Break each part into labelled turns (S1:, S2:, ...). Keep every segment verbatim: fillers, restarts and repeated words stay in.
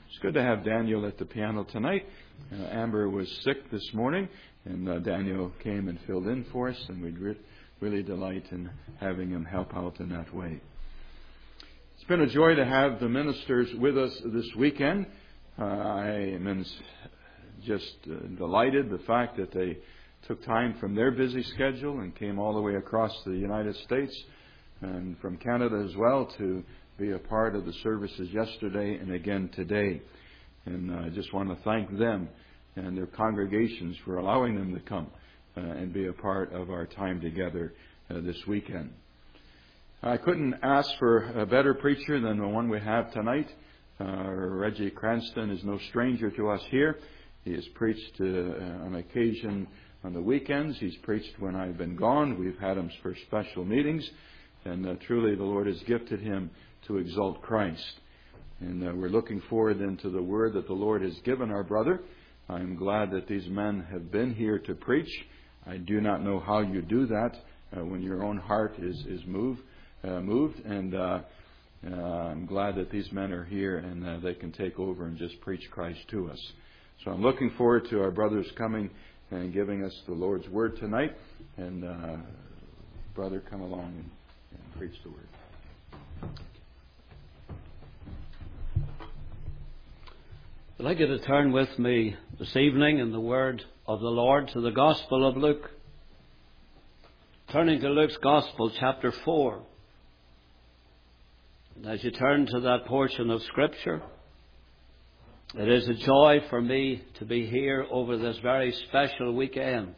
S1: It's good to have Daniel at the piano tonight. Uh, Amber was sick this morning, and uh, Daniel came and filled in for us, and we re- really delight in having him help out in that way. It's been a joy to have the ministers with us this weekend. Uh, I am just uh, delighted the fact that they took time from their busy schedule and came all the way across the United States and from Canada as well to be a part of the services yesterday and again today. And I just want to thank them and their congregations for allowing them to come uh, and be a part of our time together uh, this weekend. I couldn't ask for a better preacher than the one we have tonight. Uh, Reggie Cranston is no stranger to us here. He has preached uh, on occasion on the weekends. He's preached when I've been gone. We've had him for special meetings. And uh, truly the Lord has gifted him to exalt Christ. And uh, we're looking forward then to the word that the Lord has given our brother. I'm glad that these men have been here to preach. I do not know how you do that uh, when your own heart is, is moved. Uh, moved. And uh, uh, I'm glad that these men are here and uh, they can take over and just preach Christ to us. So I'm looking forward to our brothers coming and giving us the Lord's word tonight. And uh, brother, come along and, and preach the word.
S2: I'd like you to turn with me this evening in the Word of the Lord to the Gospel of Luke. Turning to Luke's Gospel, chapter four. And as you turn to that portion of Scripture, it is a joy for me to be here over this very special weekend.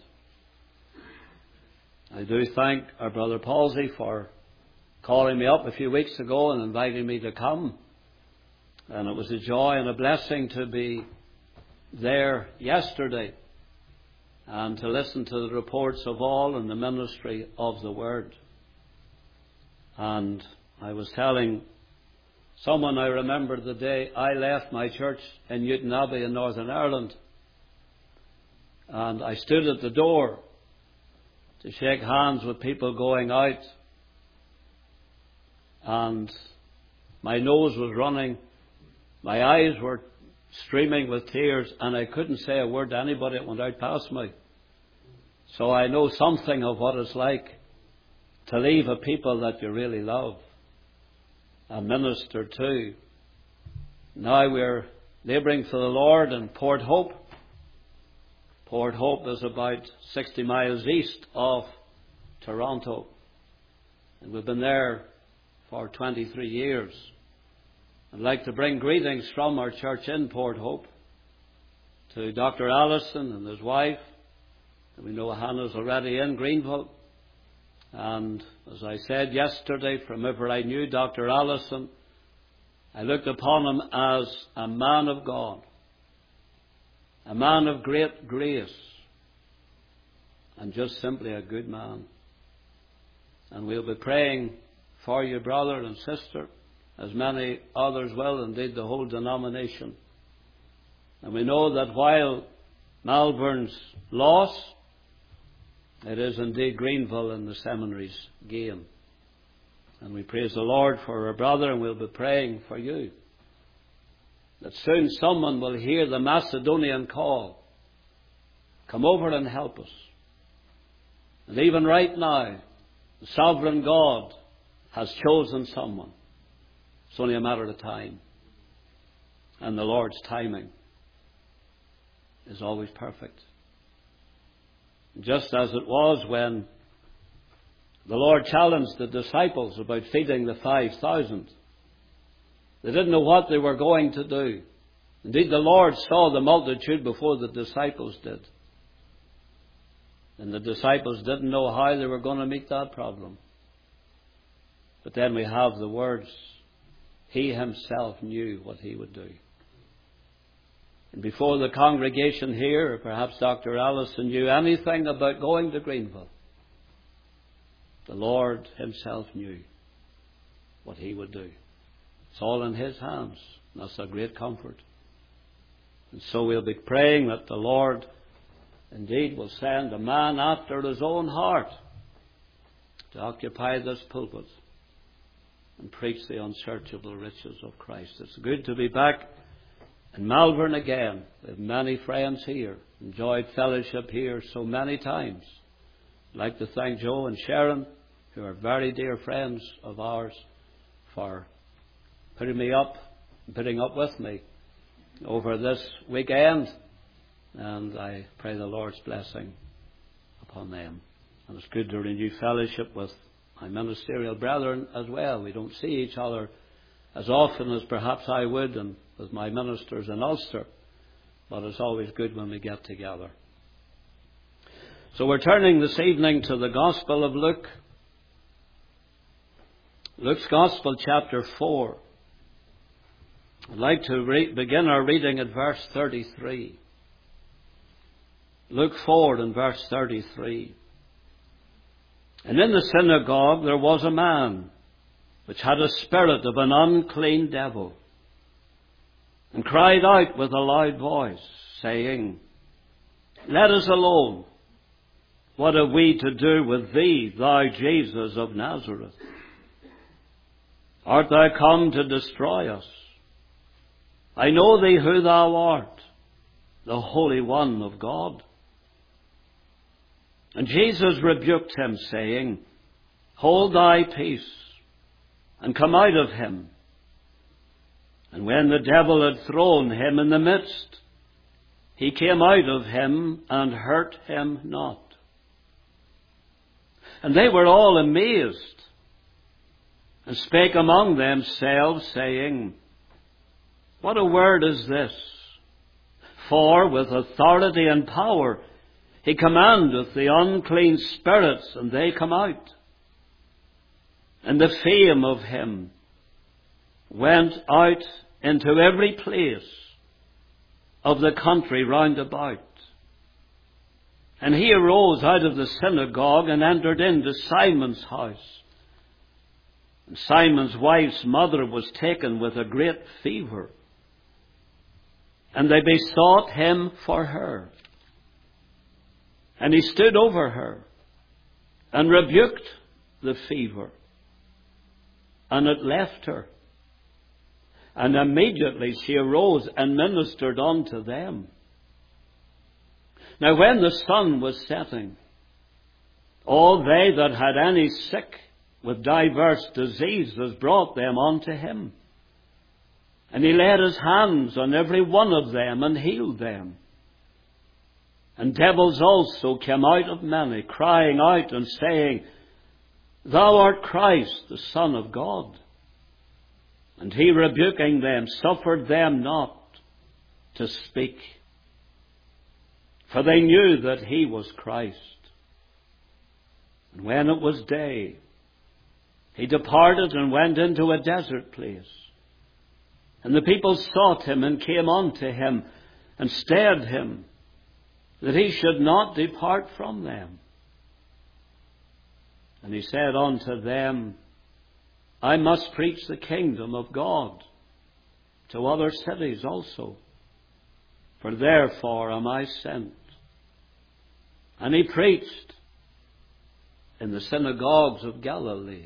S2: I do thank our brother Palsy for calling me up a few weeks ago and inviting me to come. And it was a joy and a blessing to be there yesterday and to listen to the reports of all in the ministry of the Word. And I was telling someone, I remember the day I left my church in Newton Abbey in Northern Ireland, and I stood at the door to shake hands with people going out, and my nose was running. My eyes were streaming with tears, and I couldn't say a word to anybody that went out past me. So I know something of what it's like to leave a people that you really love and minister to. Now we're labouring for the Lord in Port Hope. Port Hope is about sixty miles east of Toronto. And we've been there for twenty-three years. I'd like to bring greetings from our church in Port Hope to Doctor Allison and his wife. And we know Hannah's already in Greenville. And as I said yesterday, from ever I knew Doctor Allison, I looked upon him as a man of God, a man of great grace, and just simply a good man. And we'll be praying for you, brother and sister, as many others will, indeed the whole denomination. And we know that while Malvern's loss, it is indeed Greenville and the seminary's gain. And we praise the Lord for our brother, and we'll be praying for you, that soon someone will hear the Macedonian call. Come over and help us. And even right now, the sovereign God has chosen someone. It's only a matter of time. And the Lord's timing is always perfect. Just as it was when the Lord challenged the disciples about feeding the five thousand. They didn't know what they were going to do. Indeed, the Lord saw the multitude before the disciples did. And the disciples didn't know how they were going to meet that problem. But then we have the words, He Himself knew what He would do. And before the congregation here, or perhaps Doctor Allison knew anything about going to Greenville, the Lord Himself knew what He would do. It's all in His hands. That's a great comfort. And so we'll be praying that the Lord indeed will send a man after His own heart to occupy this pulpit and preach the unsearchable riches of Christ. It's good to be back In Malvern again, we have many friends here, enjoyed fellowship here so many times. I'd like to thank Joe and Sharon, who are very dear friends of ours, for putting me up, and putting up with me over this weekend. And I pray the Lord's blessing upon them. And it's good to renew fellowship with my ministerial brethren as well. We don't see each other as often as perhaps I would, and with my ministers in Ulster, but it's always good when we get together. So we're turning this evening to the Gospel of Luke. Luke's Gospel, chapter four. I'd like to re- begin our reading at verse thirty-three. Luke four and verse thirty-three. And in the synagogue there was a man which had a spirit of an unclean devil, and cried out with a loud voice, saying, Let us alone. What have we to do with thee, thou Jesus of Nazareth? Art thou come to destroy us? I know thee who thou art, the Holy One of God. And Jesus rebuked him, saying, Hold thy peace, and come out of him. And when the devil had thrown him in the midst, he came out of him and hurt him not. And they were all amazed, and spake among themselves, saying, What a word is this? For with authority and power he commandeth the unclean spirits, and they come out. And the fame of him went out into every place of the country round about. And he arose out of the synagogue and entered into Simon's house. And Simon's wife's mother was taken with a great fever, and they besought him for her. And he stood over her and rebuked the fever, and it left her. And immediately she arose and ministered unto them. Now when the sun was setting, all they that had any sick with divers diseases brought them unto him. And he laid his hands on every one of them and healed them. And devils also came out of many, crying out and saying, Thou art Christ, the Son of God. And he, rebuking them, suffered them not to speak, for they knew that he was Christ. And when it was day, he departed and went into a desert place. And the people sought him and came unto him and stayed him, that he should not depart from them. And he said unto them, I must preach the kingdom of God to other cities also, for therefore am I sent. And he preached in the synagogues of Galilee.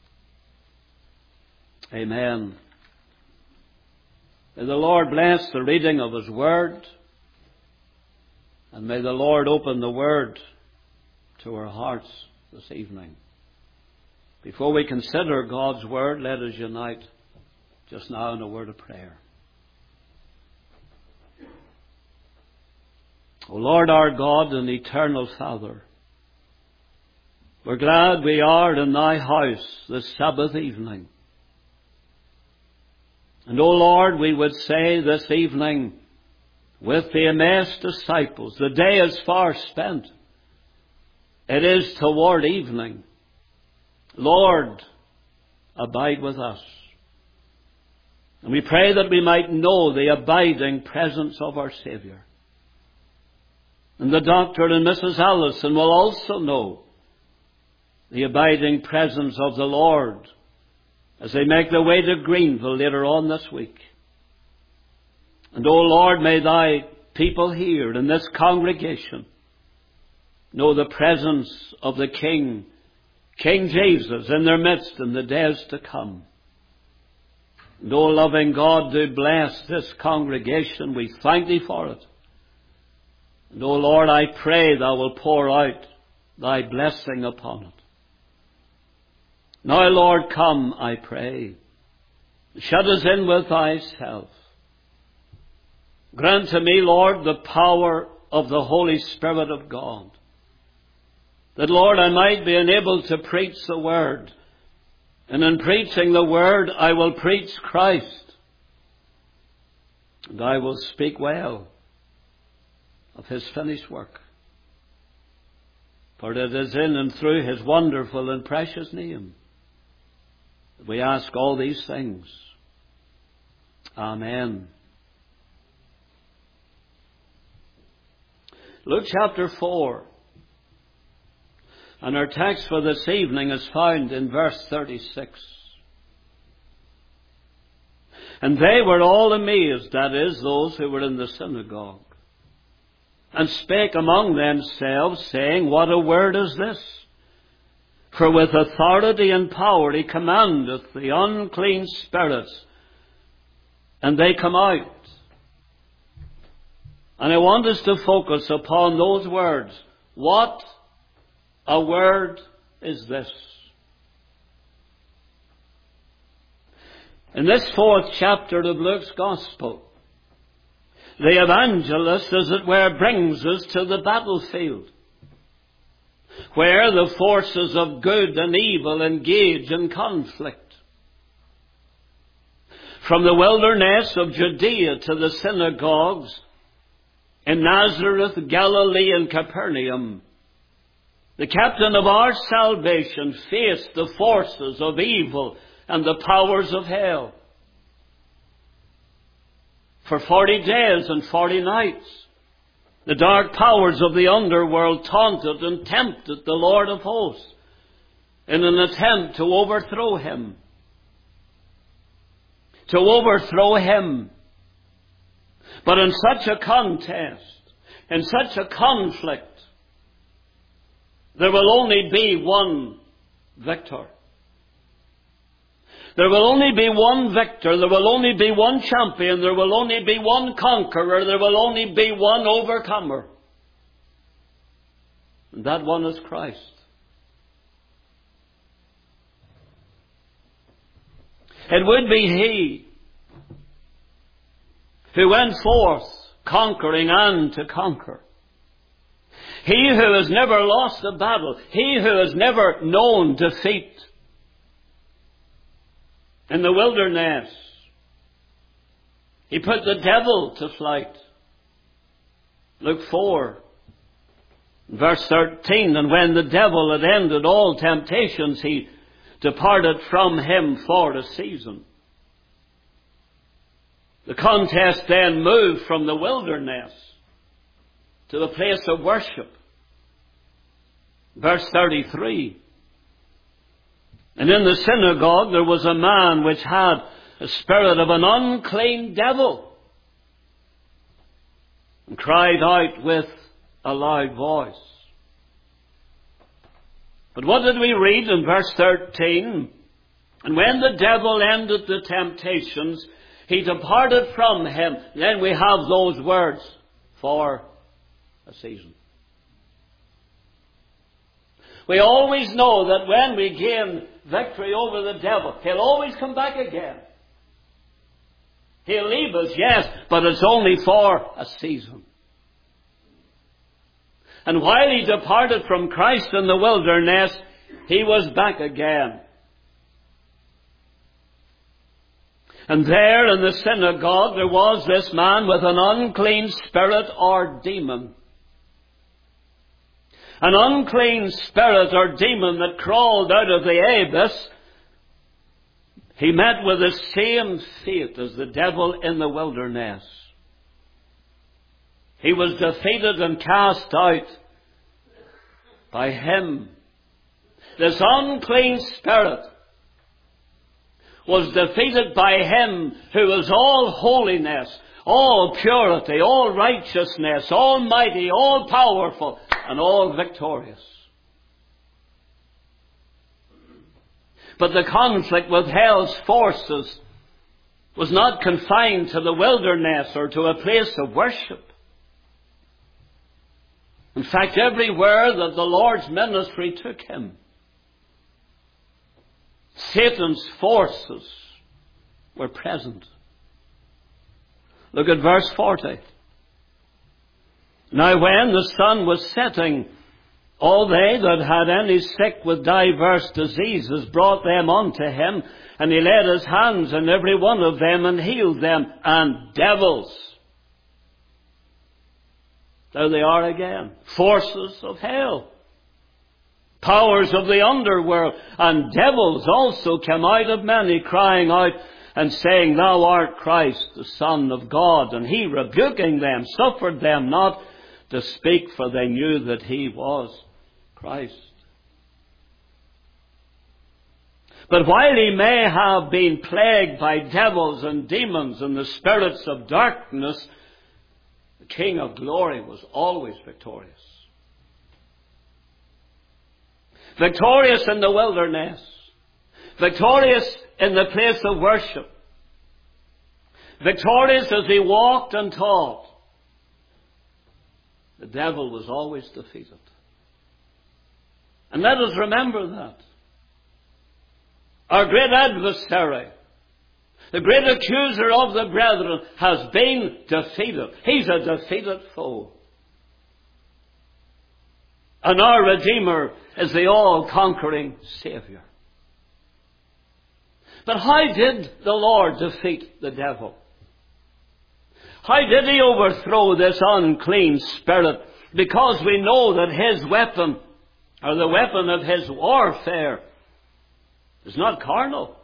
S2: Amen. May the Lord bless the reading of his word, and may the Lord open the word to our hearts this evening. Before we consider God's word, let us unite just now in a word of prayer. O Lord our God and eternal Father, we're glad we are in thy house this Sabbath evening. And O Lord, we would say this evening with the Emmaus disciples, the day is far spent. It is toward evening. Lord, abide with us. And we pray that we might know the abiding presence of our Saviour. And the Doctor and Missus Allison will also know the abiding presence of the Lord as they make their way to Greenville later on this week. And, O Lord, may thy people here in this congregation know the presence of the King, King Jesus, in their midst in the days to come. And, O loving God, do bless this congregation. We thank Thee for it. And, O Lord, I pray Thou will pour out Thy blessing upon it. Now, Lord, come, I pray. Shut us in with Thyself. Grant to me, Lord, the power of the Holy Spirit of God, that, Lord, I might be enabled to preach the Word. And in preaching the Word, I will preach Christ. And I will speak well of His finished work. For it is in and through His wonderful and precious name that we ask all these things. Amen. Luke chapter four. And our text for this evening is found in verse thirty-six. And they were all amazed, that is, those who were in the synagogue, and spake among themselves, saying, What a word is this? For with authority and power He commandeth the unclean spirits, and they come out. And I want us to focus upon those words. What a word is this? In this fourth chapter of Luke's Gospel, the evangelist, as it were, brings us to the battlefield, where the forces of good and evil engage in conflict. From the wilderness of Judea to the synagogues in Nazareth, Galilee, and Capernaum, the captain of our salvation faced the forces of evil and the powers of hell. For forty days and forty nights, the dark powers of the underworld taunted and tempted the Lord of hosts in an attempt to overthrow Him. To overthrow Him. But in such a contest, in such a conflict, there will only be one victor. There will only be one victor. There will only be one champion. There will only be one conqueror. There will only be one overcomer. And that one is Christ. It would be He who went forth conquering and to conquer. He who has never lost a battle. He who has never known defeat. In the wilderness, He put the devil to flight. Luke four, verse thirteen, and when the devil had ended all temptations, he departed from him for a season. The contest then moved from the wilderness to the place of worship. Verse thirty-three. And in the synagogue there was a man which had a spirit of an unclean devil, and cried out with a loud voice. But what did we read in verse thirteen? And when the devil ended the temptations, he departed from him. Then we have those words, for a season. We always know that when we gain victory over the devil, he'll always come back again. He'll leave us, yes, but it's only for a season. And while he departed from Christ in the wilderness, he was back again. And there in the synagogue there was this man with an unclean spirit or demon. An unclean spirit or demon that crawled out of the abyss. He met with the same fate as the devil in the wilderness. He was defeated and cast out by him. This unclean spirit was defeated by him who was all holiness, all purity, all righteousness, almighty, all powerful, and all victorious. But the conflict with hell's forces was not confined to the wilderness or to a place of worship. In fact, everywhere that the Lord's ministry took him, Satan's forces were present. Look at verse forty. Now when the sun was setting, all they that had any sick with divers diseases brought them unto him, and he laid his hands on every one of them and healed them. And devils, there they are again, forces of hell, powers of the underworld, and devils also came out of many, crying out and saying, Thou art Christ, the Son of God. And he, rebuking them, suffered them not to speak, for they knew that he was Christ. But while he may have been plagued by devils and demons and the spirits of darkness, the King of glory was always victorious. Victorious in the wilderness. Victorious in the place of worship. Victorious as he walked and taught. The devil was always defeated. And let us remember that. Our great adversary, the great accuser of the brethren, has been defeated. He's a defeated foe. And our Redeemer is the all-conquering Savior. But how did the Lord defeat the devil? How did he overthrow this unclean spirit? Because we know that his weapon, or the weapon of his warfare, is not carnal,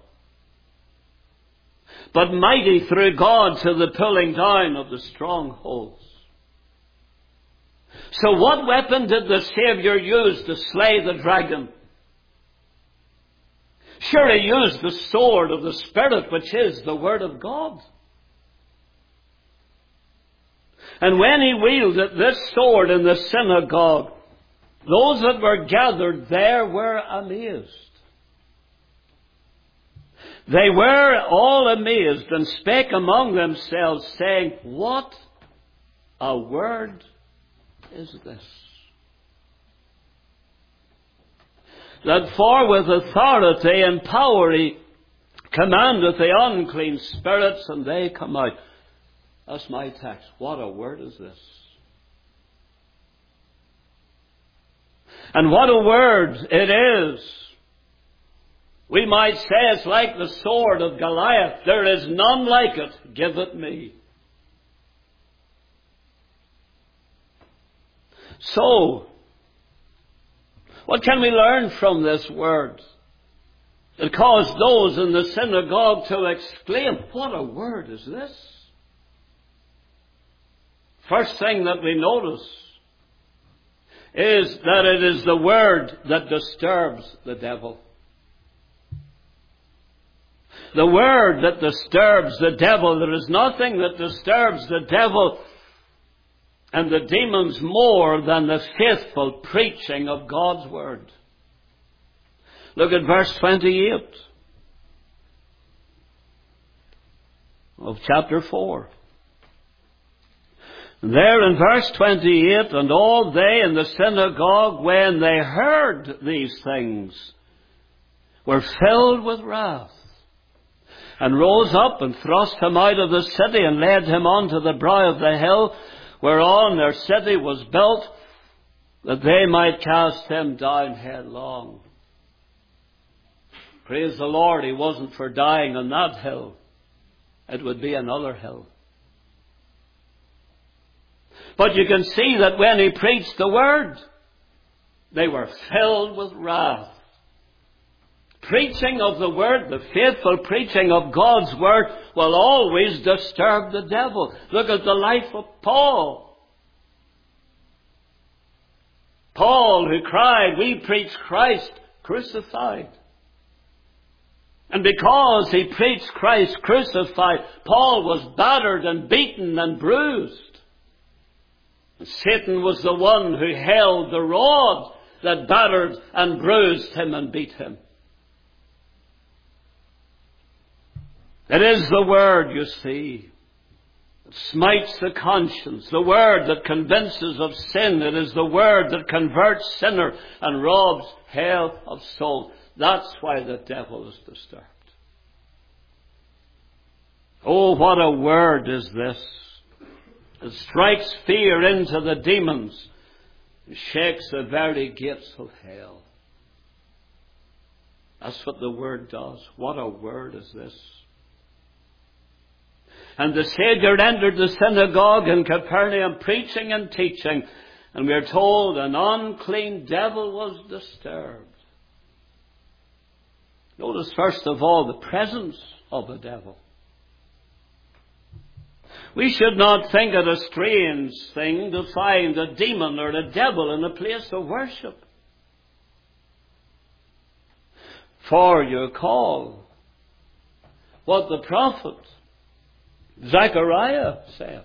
S2: but mighty through God to the pulling down of the strongholds. So what weapon did the Savior use to slay the dragon? Sure, he used the sword of the Spirit, which is the Word of God. And when he wielded this sword in the synagogue, those that were gathered there were amazed. They were all amazed and spake among themselves, saying, What a word is this? That for with authority and power he commandeth the unclean spirits, and they come out. That's my text. What a word is this? And what a word it is. We might say it's like the sword of Goliath. There is none like it. Give it me. So, what can we learn from this word? It caused those in the synagogue to exclaim, What a word is this? First thing that we notice is that it is the word that disturbs the devil. The word that disturbs the devil. There is nothing that disturbs the devil and the demons more than the faithful preaching of God's word. Look at verse twenty-eight of chapter four. There in verse twenty-eight, and all they in the synagogue, when they heard these things, were filled with wrath, and rose up and thrust him out of the city, and led him on to the brow of the hill, whereon their city was built, that they might cast him down headlong. Praise the Lord, he wasn't for dying on that hill. It would be another hill. But you can see that when he preached the word, they were filled with wrath. Preaching of the word, the faithful preaching of God's word, will always disturb the devil. Look at the life of Paul. Paul, who cried, We preach Christ crucified. And because he preached Christ crucified, Paul was battered and beaten and bruised. And Satan was the one who held the rod that battered and bruised him and beat him. It is the Word, you see, that smites the conscience, the Word that convinces of sin. It is the Word that converts sinner and robs hell of soul. That's why the devil is disturbed. Oh, what a word is this! It strikes fear into the demons and shakes the very gates of hell. That's what the Word does. What a word is this! And the Saviour entered the synagogue in Capernaum preaching and teaching, and we are told an unclean devil was disturbed. Notice first of all the presence of the devil. We should not think it a strange thing to find a demon or a devil in a place of worship. For you call what the prophet Zechariah said.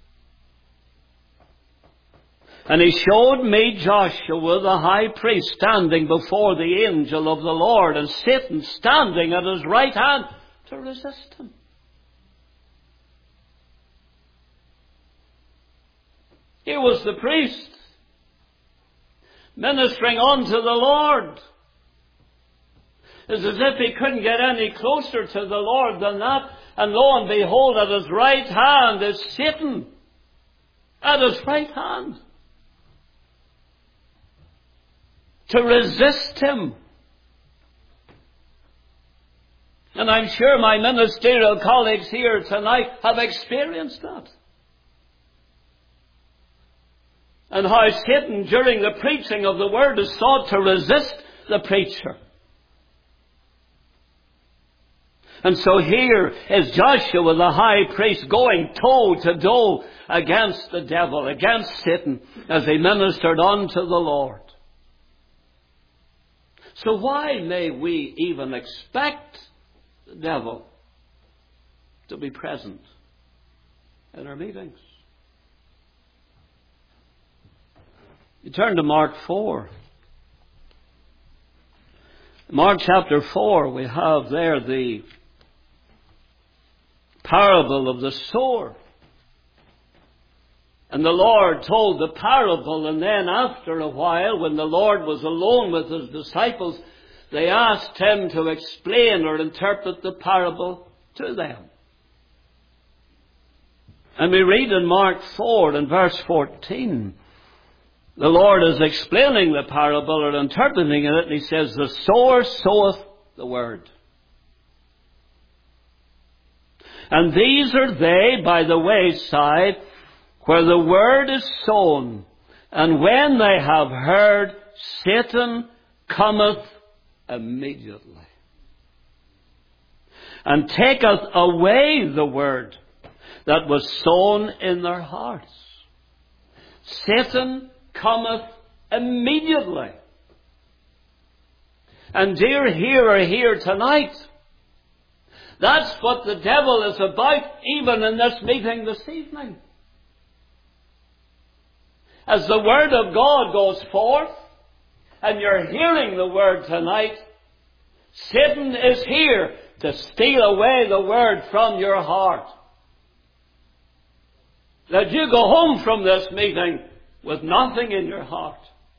S2: And he showed me Joshua the high priest standing before the angel of the Lord, and Satan standing at his right hand to resist him. Here was the priest ministering unto the Lord. It's as if he couldn't get any closer to the Lord than that. And lo and behold, at his right hand is Satan. At his right hand. To resist him. And I'm sure my ministerial colleagues here tonight have experienced that. And how Satan, during the preaching of the Word, has sought to resist the preacher. And so here is Joshua the high priest going toe to toe against the devil, against Satan, as he ministered unto the Lord. So why may we even expect the devil to be present in our meetings? You turn to Mark four. Mark chapter four, we have there the parable of the sower. And the Lord told the parable, and then after a while, when the Lord was alone with his disciples, they asked him to explain or interpret the parable to them. And we read in Mark four and verse fourteen, the Lord is explaining the parable or interpreting it, and he says, the sower soweth the word. And these are they by the wayside, where the word is sown. And when they have heard, Satan cometh immediately, and taketh away the word that was sown in their hearts. Satan cometh immediately. And dear hearer here tonight, that's what the devil is about, even in this meeting this evening. As the Word of God goes forth, and you're hearing the Word tonight, Satan is here to steal away the Word from your heart. That you go home from this meeting with nothing in your heart.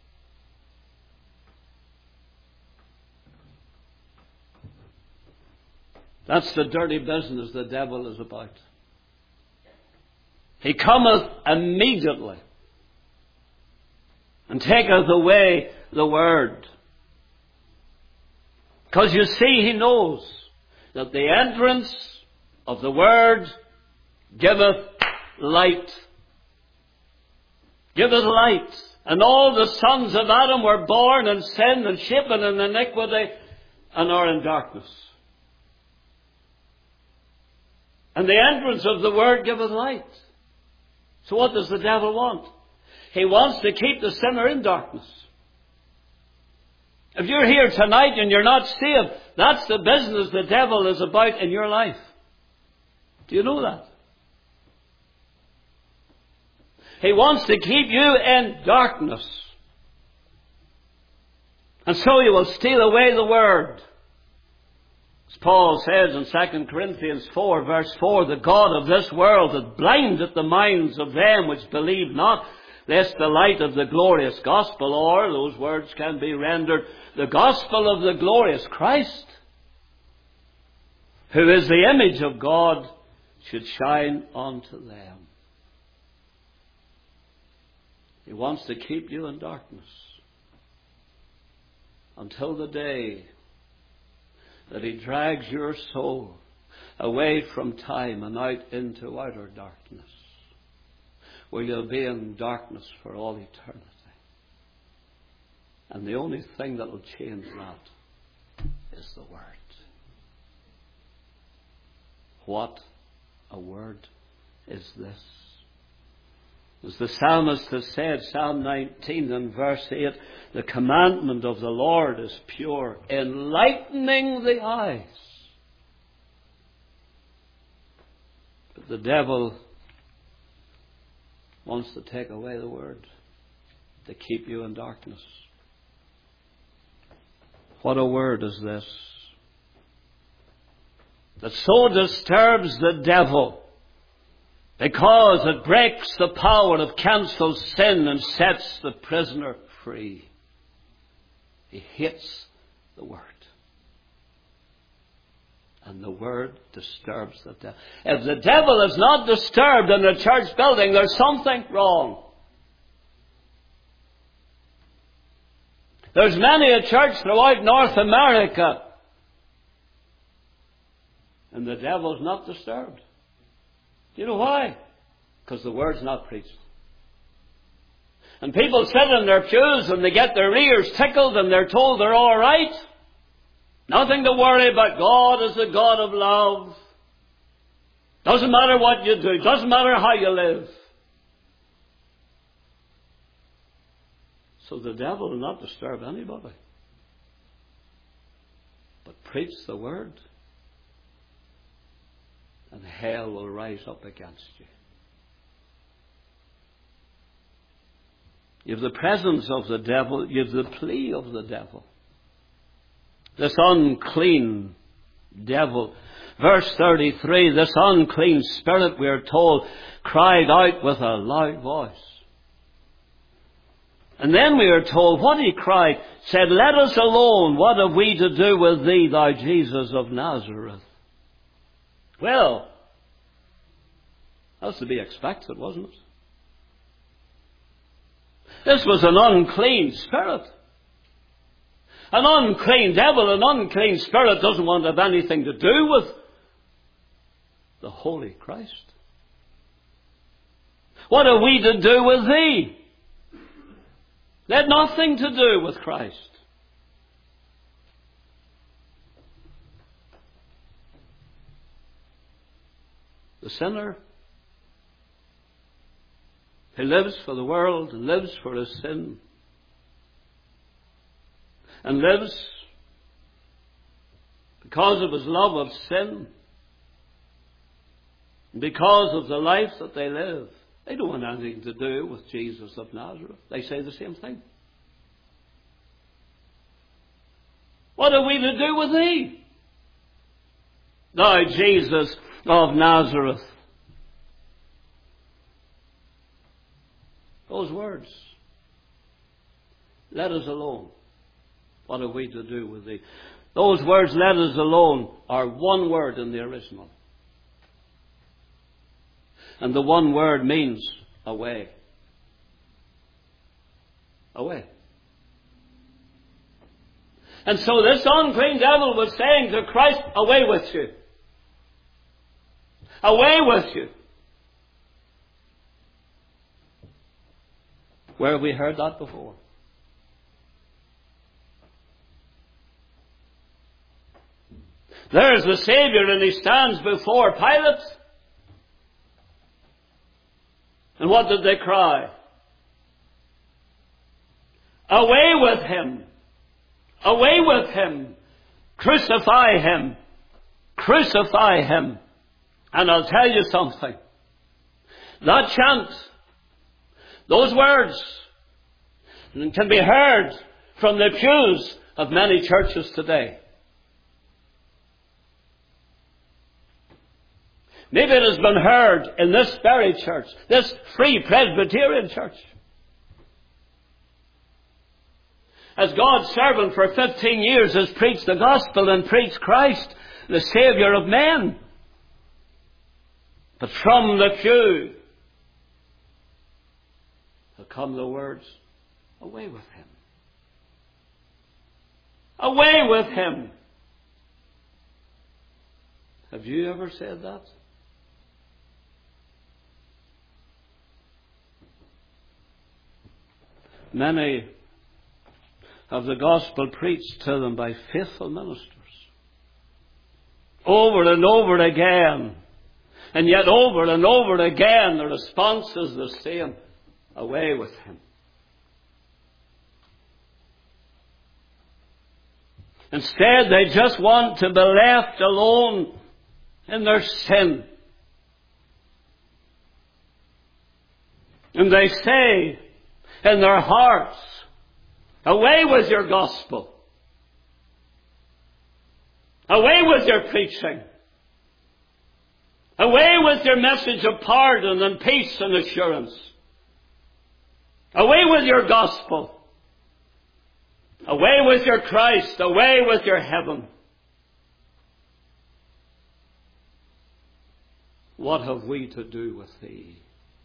S2: That's the dirty business the devil is about. He cometh immediately, and taketh away the word. Because you see, he knows that the entrance of the word giveth light. Giveth light. And all the sons of Adam were born in sin and shapen in iniquity and are in darkness. And the entrance of the word giveth light. So what does the devil want? He wants to keep the sinner in darkness. If you're here tonight and you're not saved, that's the business the devil is about in your life. Do you know that? He wants to keep you in darkness. And so he will steal away the word. As Paul says in Second Corinthians four, verse four, the God of this world hath blinded the minds of them which believe not, lest the light of the glorious gospel, or those words can be rendered, the gospel of the glorious Christ, who is the image of God, should shine unto them. He wants to keep you in darkness until the day that He drags your soul away from time and out into outer darkness, where you'll be in darkness for all eternity. And the only thing that will change that is the Word. What a word is this? As the psalmist has said, Psalm nineteen and verse eight, the commandment of the Lord is pure, enlightening the eyes. But the devil wants to take away the word, to keep you in darkness. What a word is this, that so disturbs the devil, because it breaks the power of cancelled sin and sets the prisoner free. He hates the Word. And the Word disturbs the devil. If the devil is not disturbed in the church building, there's something wrong. There's many a church throughout North America, and the devil's not disturbed. Do you know why? Because the Word's not preached. And people sit in their pews and they get their ears tickled and they're told they're all right. Nothing to worry about. God is a God of love. Doesn't matter what you do. Doesn't matter how you live. So the devil will not disturb anybody. But preach the Word, and hell will rise up against you. You have the presence of the devil. You have the plea of the devil. This unclean devil. Verse thirty-three, this unclean spirit, we are told, cried out with a loud voice. And then we are told what he cried, said, let us alone. What have we to do with thee, thou Jesus of Nazareth? Well, that was to be expected, wasn't it? This was an unclean spirit. An unclean devil, an unclean spirit doesn't want to have anything to do with the Holy Christ. What have we to do with thee? They had nothing to do with Christ. The sinner who lives for the world and lives for his sin and lives because of his love of sin, because of the life that they live. They don't want anything to do with Jesus of Nazareth. They say the same thing. What are we to do with thee, thou Jesus of Nazareth? Those words, let us alone. What are we to do with thee? Those words, let us alone, are one word in the original. And the one word means away. Away. And so this unclean devil was saying to Christ, away with you. Away with you. Where have we heard that before? There's the Savior and he stands before Pilate. And what did they cry? Away with him! Away with him! Crucify him! Crucify him! And I'll tell you something. That chant, those words, can be heard from the pews of many churches today. Maybe it has been heard in this very church, this Free Presbyterian church. As God's servant for fifteen years has preached the gospel and preached Christ, the Saviour of men. But from the few have come the words, away with him. Away with him. Have you ever said that? Many have the gospel preached to them by faithful ministers. Over and over again. And yet over and over again the response is the same. Away with him. Instead, they just want to be left alone in their sin. And they say in their hearts, away with your gospel. Away with your preaching. Away with your message of pardon and peace and assurance. Away with your gospel. Away with your Christ. Away with your heaven. What have we to do with thee?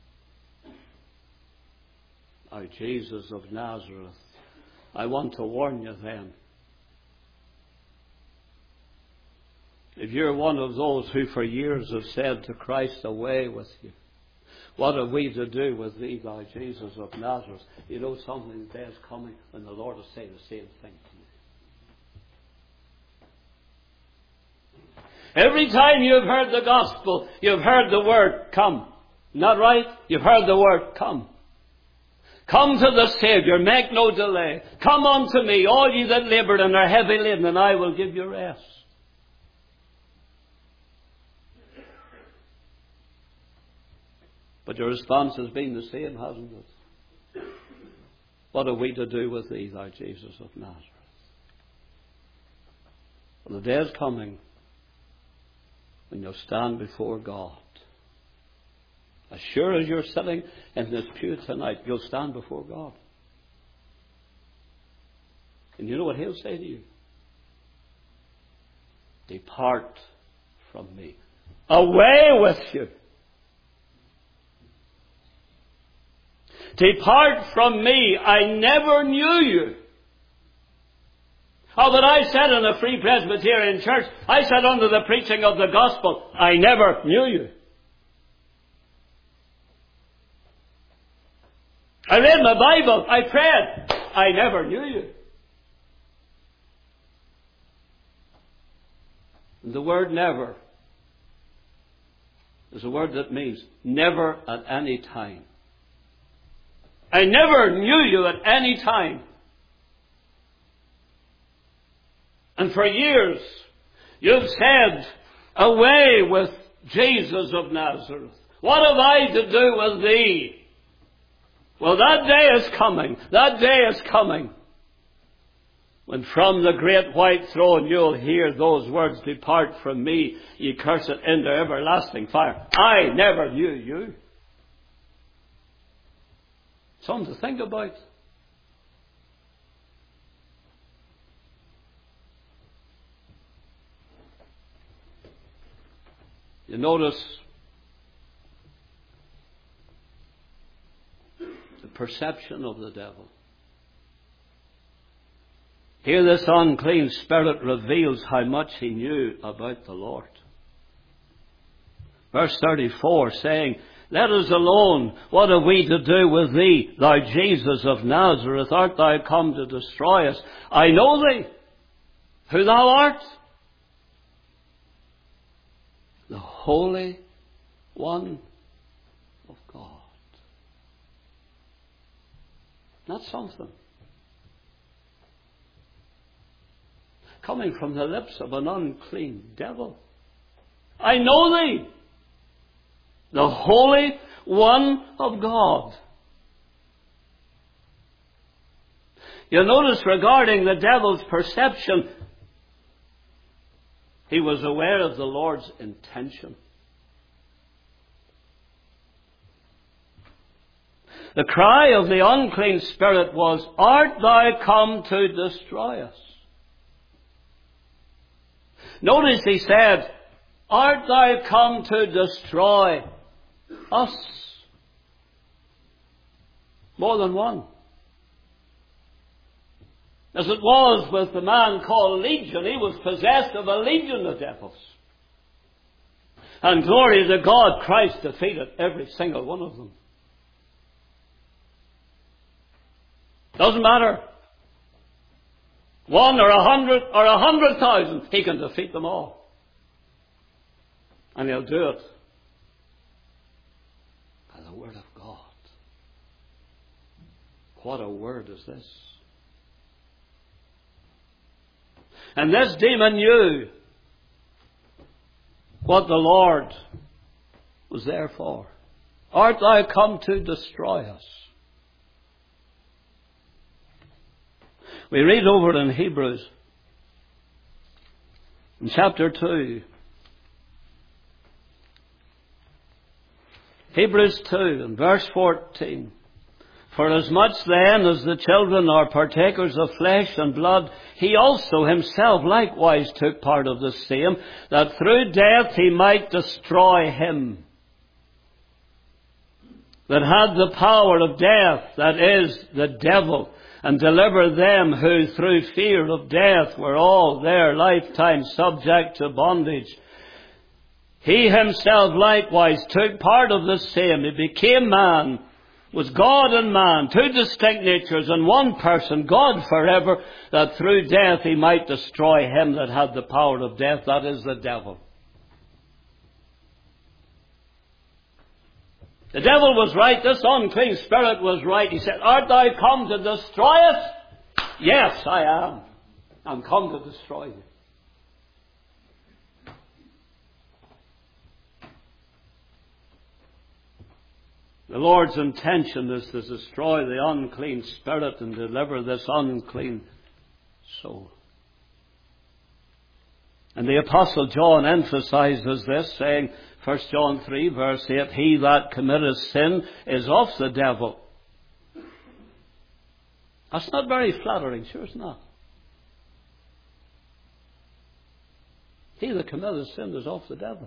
S2: O Jesus of Nazareth, I want to warn you then. If you're one of those who for years have said to Christ, away with you, what have we to do with thee, thou Jesus of Nazareth? You know something, the day is coming when the Lord will say the same thing to you. Every time you've heard the gospel, you've heard the word, come. Not right? You've heard the word, come. Come to the Saviour, make no delay. Come unto me, all ye that labour and are heavy laden, and I will give you rest. But your response has been the same, hasn't it? What are we to do with thee, thou Jesus of Nazareth? Well, the day is coming when you'll stand before God. As sure as you're sitting in this pew tonight, you'll stand before God. And you know what he'll say to you? Depart from me. Away with you. Depart from me. I never knew you. Oh, but I said in a Free Presbyterian church, I said under the preaching of the gospel, I never knew you. I read my Bible. I prayed. I never knew you. And the word never is a word that means never at any time. I never knew you at any time. And for years, you've said, away with Jesus of Nazareth. What have I to do with thee? Well, that day is coming. That day is coming. When from the great white throne you'll hear those words, depart from me, ye cursed, into everlasting fire. I never knew you. Something to think about. You notice the perception of the devil. Here this unclean spirit reveals how much he knew about the Lord. Verse thirty-four saying, let us alone. What have we to do with thee, thou Jesus of Nazareth? Art thou come to destroy us? I know thee, who thou art. The Holy One of God. Not something. Coming from the lips of an unclean devil. I know thee. The Holy One of God. You'll notice regarding the devil's perception, he was aware of the Lord's intention. The cry of the unclean spirit was, "Art thou come to destroy us?" Notice he said, "Art thou come to destroy us?" More than one. As it was with the man called Legion, he was possessed of a legion of devils. And glory to God, Christ defeated every single one of them. Doesn't matter. One or a hundred or a hundred thousand, he can defeat them all. And he'll do it by the word of God. What a word is this? And this demon knew what the Lord was there for. Art thou come to destroy us? We read over in Hebrews, in chapter two. Hebrews two and verse fourteen. For as much then as the children are partakers of flesh and blood, he also himself likewise took part of the same, that through death he might destroy him that had the power of death, that is, the devil, and deliver them who through fear of death were all their lifetime subject to bondage. He himself likewise took part of the same. He became man, was God and man, two distinct natures in one person, God forever, that through death he might destroy him that had the power of death, that is the devil. The devil was right, this unclean spirit was right. He said, "Art thou come to destroy us?" "Yes, I am. I'm come to destroy you." The Lord's intention is to destroy the unclean spirit and deliver this unclean soul. And the Apostle John emphasizes this, saying, First John three, verse eight, "He that committeth sin is of the devil." That's not very flattering, sure it's not. He that committeth sin is of the devil.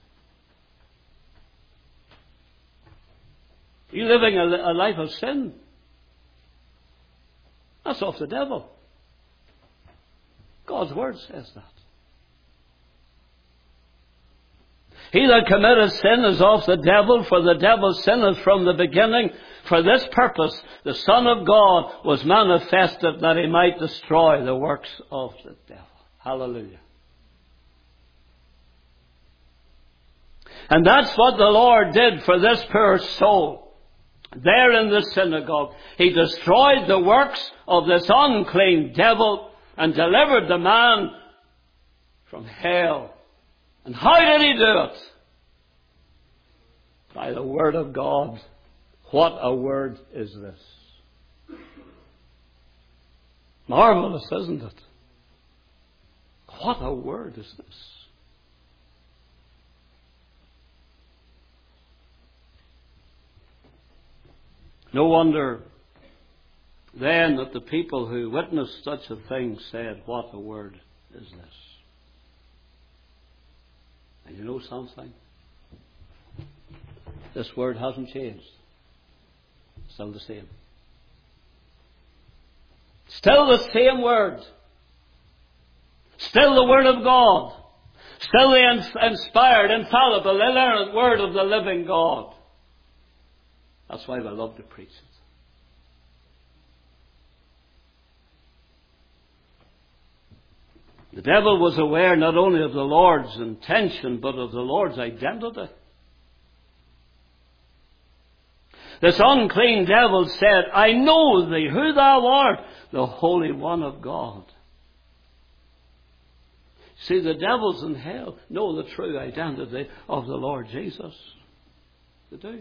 S2: You living a, a life of sin, that's of the devil. God's word says that. He that committeth sin is of the devil, for the devil sinneth from the beginning. For this purpose the Son of God was manifested, that he might destroy the works of the devil. Hallelujah. And that's what the Lord did for this poor soul. There in the synagogue, he destroyed the works of this unclean devil and delivered the man from hell. And how did he do it? By the word of God. What a word is this? Marvelous, isn't it? What a word is this? No wonder then that the people who witnessed such a thing said, "What a word is this?" And you know something? This word hasn't changed. It's still the same. Still the same word. Still the word of God. Still the inspired, infallible, inerrant word of the living God. That's why we love to preach it. The devil was aware not only of the Lord's intention, but of the Lord's identity. This unclean devil said, "I know thee, who thou art, the Holy One of God." See, the devils in hell know the true identity of the Lord Jesus. They do.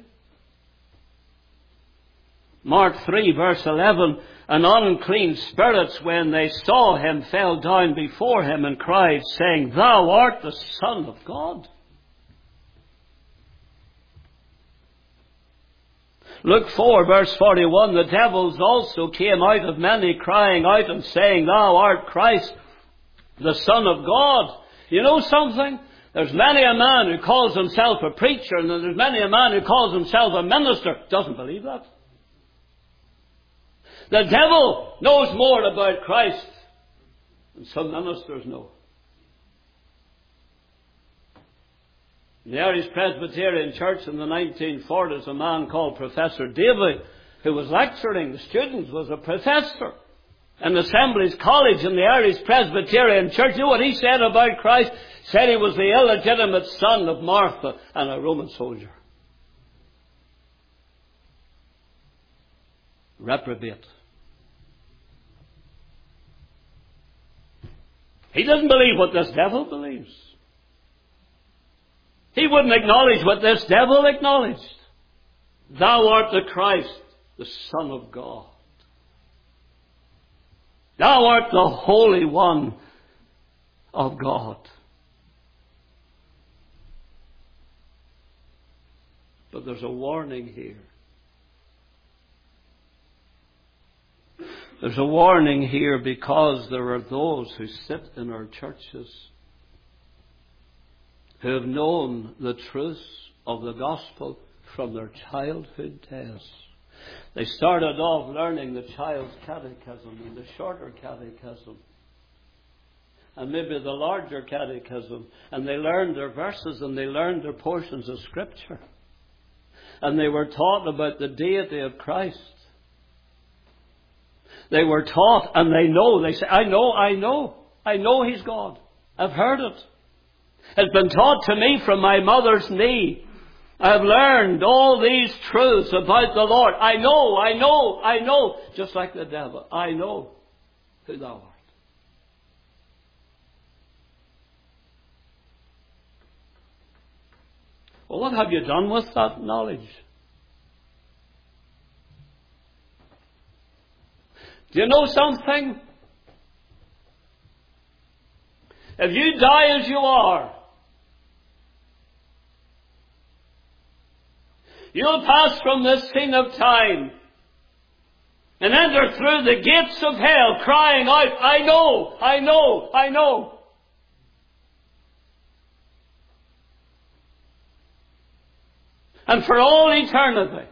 S2: Mark three, verse eleven, "And unclean spirits, when they saw him, fell down before him and cried, saying, Thou art the Son of God." Luke four, verse forty-one, the devils also came out of many, crying out and saying, Thou art Christ, the Son of God. You know something? There's many a man who calls himself a preacher, and there's many a man who calls himself a minister. Doesn't believe that. The devil knows more about Christ than some ministers know. In the Irish Presbyterian Church in the nineteen forties, a man called Professor Davy, who was lecturing the students, was a professor in Assemblies College in the Irish Presbyterian Church. You know what he said about Christ? He said he was the illegitimate son of Martha and a Roman soldier. Reprobate. He doesn't believe what this devil believes. He wouldn't acknowledge what this devil acknowledged. Thou art the Christ, the Son of God. Thou art the Holy One of God. But there's a warning here. There's a warning here because there are those who sit in our churches who have known the truth of the gospel from their childhood days. They started off learning the child's catechism and the shorter catechism and maybe the larger catechism, and they learned their verses and they learned their portions of Scripture. And they were taught about the deity of Christ. They were taught, and they know, they say, I know, I know, I know He's God. I've heard it. It's been taught to me from my mother's knee. I've learned all these truths about the Lord. I know, I know, I know. Just like the devil. I know who thou art. Well, what have you done with that knowledge? Do you know something? If you die as you are, you'll pass from this scene of time and enter through the gates of hell crying out, I know, I know, I know. And for all eternity,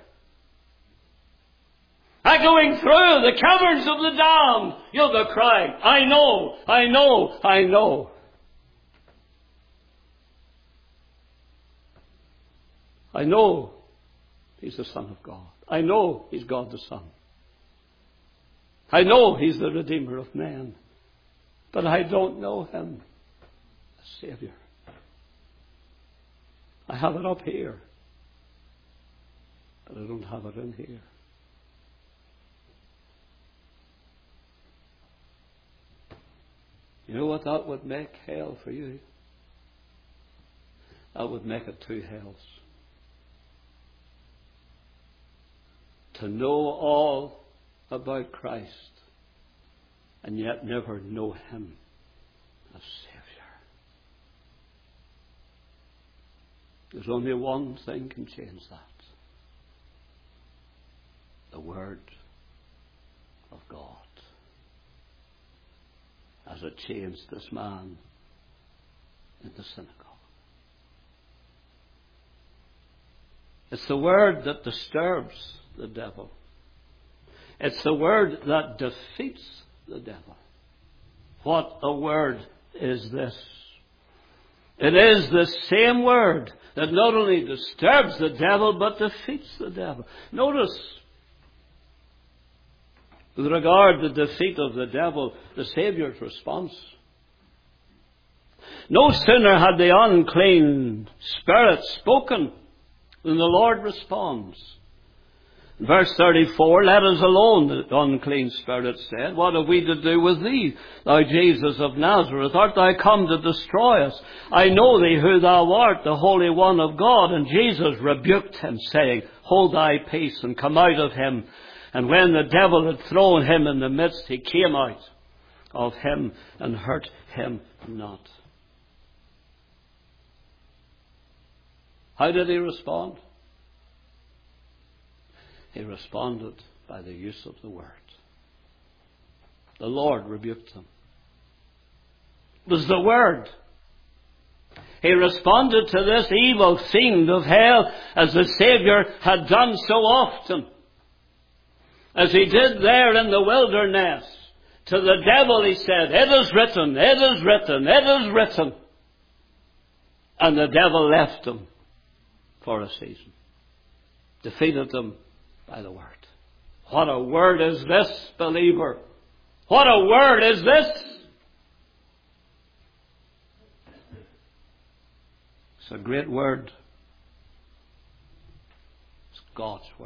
S2: echoing through the caverns of the damned, you'll be crying, I know, I know, I know. I know He's the Son of God. I know He's God the Son. I know He's the Redeemer of men. But I don't know Him as Saviour. I have it up here, but I don't have it in here. You know what that would make hell for you? That would make it two hells. To know all about Christ and yet never know Him as Saviour. There's only one thing can change that. The Word of God. As it changed this man in the synagogue. It's the Word that disturbs the devil. It's the Word that defeats the devil. What a word is this? It is the same Word that not only disturbs the devil but defeats the devil. Notice, with regard to the defeat of the devil, the Saviour's response. No sooner had the unclean spirit spoken than the Lord responds. Verse thirty-four, let us alone, the unclean spirit said. What have we to do with thee, thou Jesus of Nazareth? Art thou come to destroy us? I know thee who thou art, the Holy One of God. And Jesus rebuked him, saying, hold thy peace and come out of him. And when the devil had thrown him in the midst, he came out of him and hurt him not. How did he respond? He responded by the use of the word. The Lord rebuked him. It was the word. He responded to this evil fiend of hell as the Saviour had done so often. As he did there in the wilderness. To the devil he said, "It is written, it is written, it is written." And the devil left him for a season. Defeated him by the word. What a word is this, believer? What a word is this? It's a great word. It's God's word.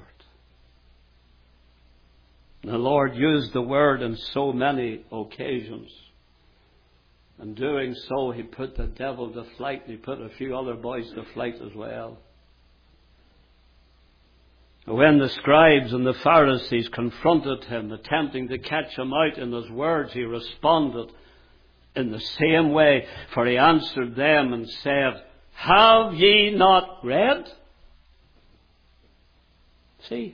S2: And the Lord used the word on so many occasions. And doing so, he put the devil to flight, and he put a few other boys to flight as well. When the scribes and the Pharisees confronted him, attempting to catch him out in his words, he responded in the same way. For he answered them and said, "Have ye not read?" See?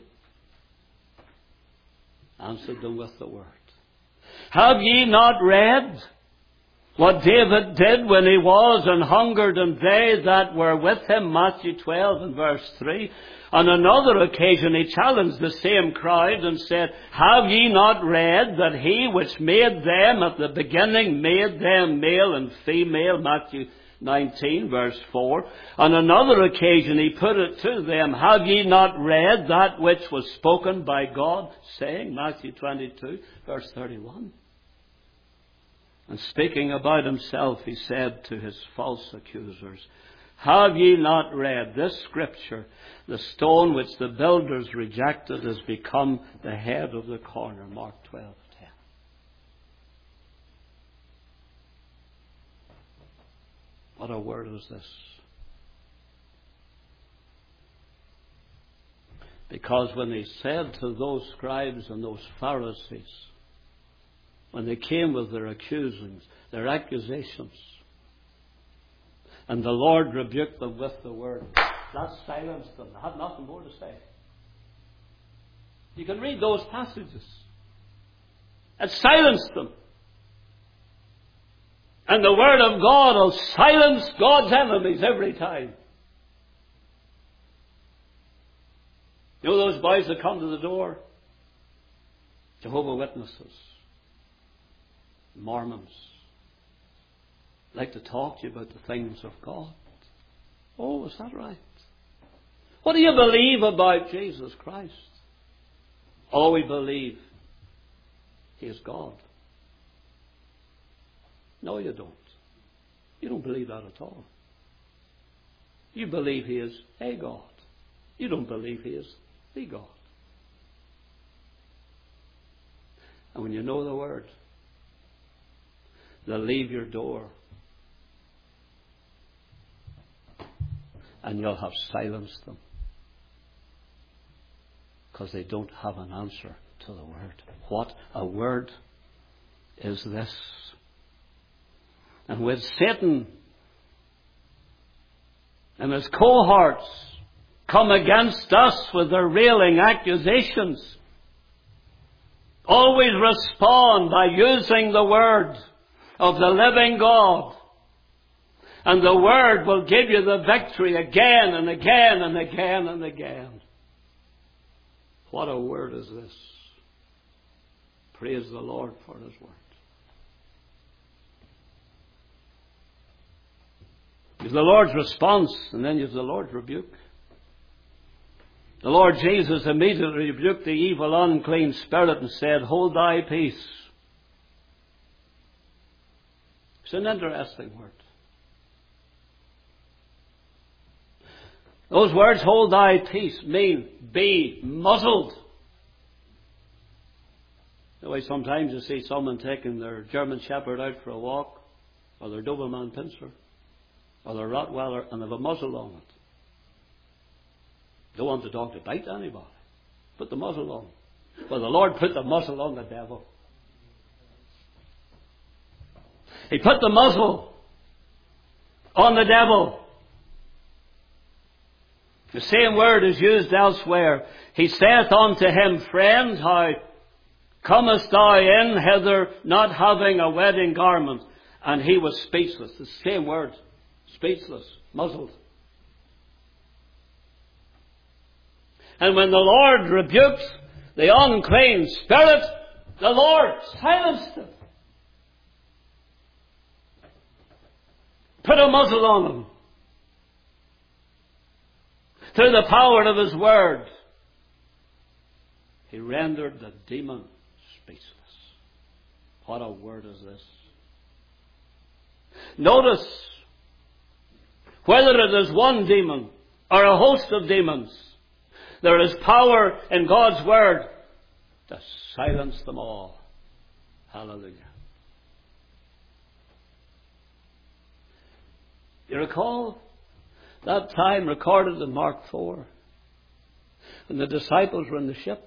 S2: Answered them with the word. "Have ye not read what David did when he was and hungered, and they that were with him?" Matthew twelve and verse three. On another occasion he challenged the same crowd and said, "Have ye not read that he which made them at the beginning made them male and female?" Matthew nineteen verse four. On another occasion he put it to them, "Have ye not read that which was spoken by God, saying?" Matthew twenty-two verse thirty-one. And speaking about himself, he said to his false accusers, "Have ye not read this scripture? The stone which the builders rejected has become the head of the corner." Mark twelve ten. What a word is this? Because when he said to those scribes and those Pharisees, when they came with their accusings, their accusations, and the Lord rebuked them with the word, that silenced them. They had nothing more to say. You can read those passages. It silenced them. And the word of God will silence God's enemies every time. You know those boys that come to the door? Jehovah's Witnesses. Mormons. Like to talk to you about the things of God. Oh, is that right? What do you believe about Jesus Christ? Oh, we believe He is God. No, you don't. You don't believe that at all. You believe He is a God. You don't believe He is the God. And when you know the Word, they'll leave your door and you'll have silenced them because they don't have an answer to the Word. What a word is this? And when Satan and his cohorts come against us with their railing accusations, always respond by using the word of the living God. And the word will give you the victory again and again and again and again. What a word is this? Praise the Lord for His word. There's the Lord's response, and then there's the Lord's rebuke. The Lord Jesus immediately rebuked the evil, unclean spirit and said, "Hold thy peace." It's an interesting word. Those words, "hold thy peace," mean be muzzled. The way sometimes you see someone taking their German Shepherd out for a walk, or their Doberman Pinscher, or their Rottweiler, and they have a muzzle on it. Don't want the dog to bite anybody. Put the muzzle on. Well, the Lord put the muzzle on the devil. He put the muzzle on the devil. The same word is used elsewhere. He saith unto him, Friend, how comest thou in hither not having a wedding garment? And he was speechless. The same word. Speechless. Muzzled. And when the Lord rebukes the unclean spirit, the Lord silenced it. Put a muzzle on him. Through the power of His word, He rendered the demon speechless. What a word is this? Notice, whether it is one demon or a host of demons, there is power in God's word to silence them all. Hallelujah. You recall that time recorded in Mark four, when the disciples were in the ship,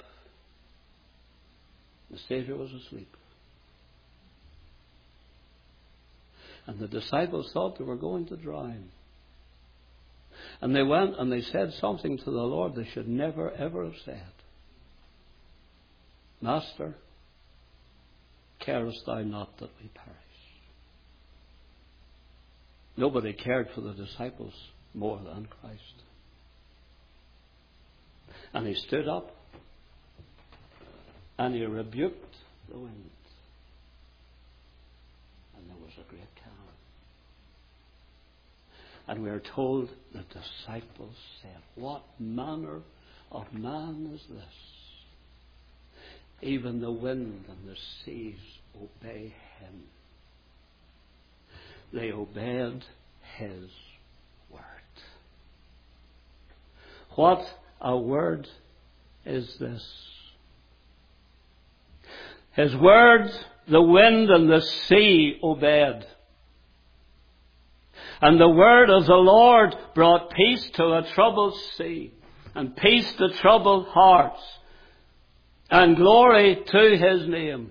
S2: the Saviour was asleep. And the disciples thought they were going to drown. And they went and they said something to the Lord they should never ever have said. Master, carest thou not that we perish? Nobody cared for the disciples more than Christ. And he stood up and he rebuked the wind. And there was a great calm. And we are told the disciples said, What manner of man is this? Even the wind and the seas obey him. They obeyed his word. What a word is this? His word, the wind and the sea obeyed. And the word of the Lord brought peace to a troubled sea, and peace to troubled hearts, and glory to His name.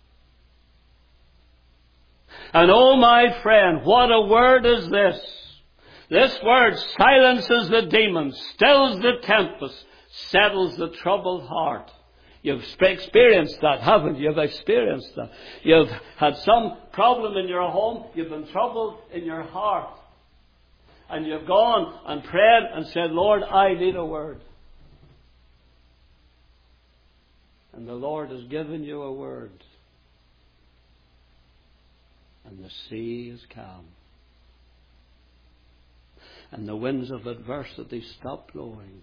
S2: And oh my friend, what a word is this? This word silences the demons, stills the tempest, settles the troubled heart. You've experienced that, haven't you? You've experienced that. You've had some problem in your home. You've been troubled in your heart. And you've gone and prayed and said, Lord, I need a word. And the Lord has given you a word. And the sea is calm. And the winds of adversity stop blowing.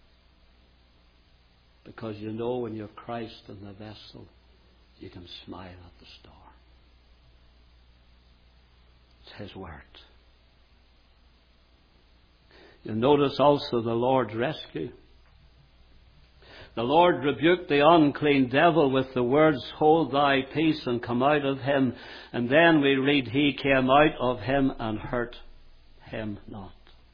S2: Because you know when you're Christ in the vessel, you can smile at the storm. It's His word. You notice also the Lord's rescue. The Lord rebuked the unclean devil with the words, Hold thy peace, and come out of him. And then we read, He came out of him and hurt him not.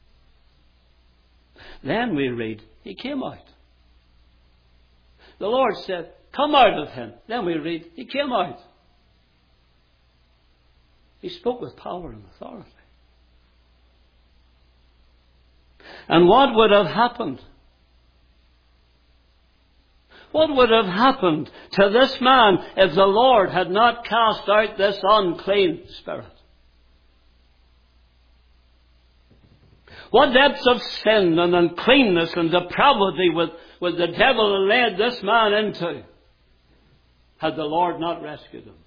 S2: Then we read, He came out. The Lord said, Come out of him. Then we read, He came out. He spoke with power and authority. And what would have happened? What would have happened to this man if the Lord had not cast out this unclean spirit? What depths of sin and uncleanness and depravity would, would the devil have led this man into had the Lord not rescued him?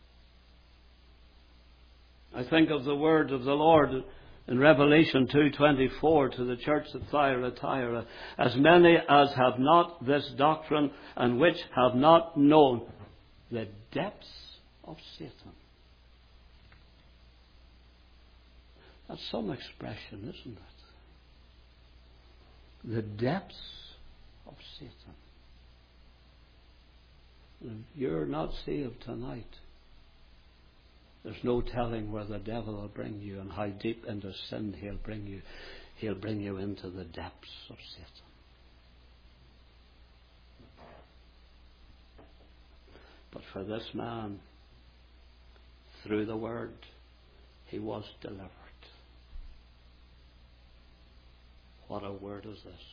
S2: I think of the word of the Lord in Revelation two twenty-four to the church of Thyatira, as many as have not this doctrine and which have not known the depths of Satan. That's some expression, isn't it? The depths of Satan. And if you're not saved tonight, there's no telling where the devil will bring you and how deep into sin he'll bring you. He'll bring you into the depths of Satan. But for this man, through the word, he was delivered. What a word is this?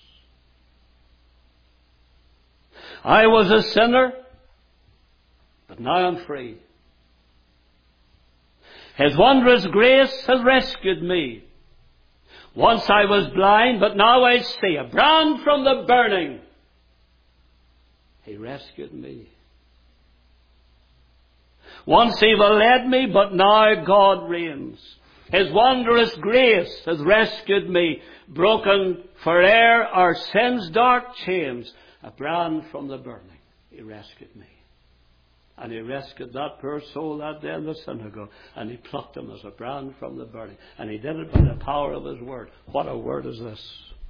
S2: I was a sinner, but now I'm free. His wondrous grace has rescued me. Once I was blind, but now I see. A brand from the burning. He rescued me. Once evil led me, but now God reigns. His wondrous grace has rescued me. Broken for e'er our sin's dark chains. A brand from the burning. He rescued me. And He rescued that poor soul that day in the synagogue. And He plucked him as a brand from the burning. And He did it by the power of His word. What a word is this?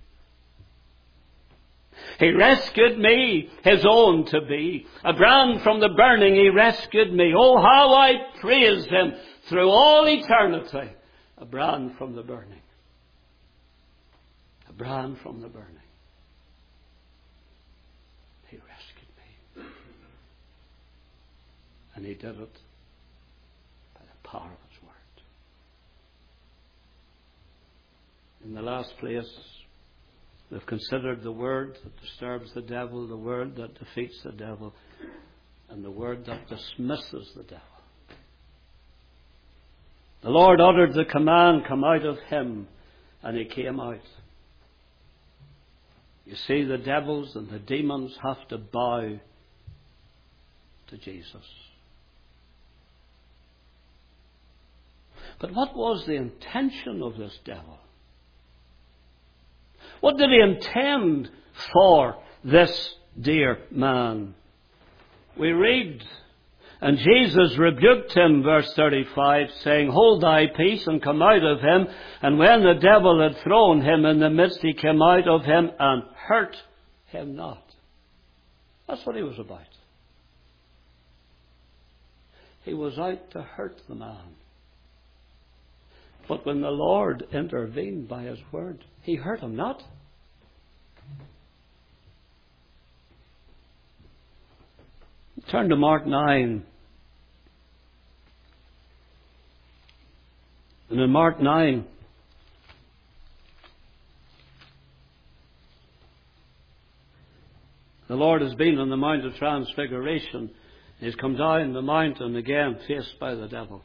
S2: He rescued me, His own to be. A brand from the burning, He rescued me. Oh, how I praise Him through all eternity. A brand from the burning. A brand from the burning. He rescued me. And He did it by the power of His word. In the last place, we've considered the word that disturbs the devil, the word that defeats the devil, and the word that dismisses the devil. The Lord uttered the command, come out of him, and he came out. You see, the devils and the demons have to bow to Jesus. But what was the intention of this devil? What did he intend for this dear man? We read, and Jesus rebuked him, verse thirty-five, saying, hold thy peace and come out of him. And when the devil had thrown him in the midst, he came out of him and hurt him not. That's what he was about. He was out to hurt the man. But when the Lord intervened by His word, He hurt him not. Turn to Mark nine. And in Mark nine, the Lord has been on the Mount of Transfiguration. He's come down the mountain again, faced by the devil.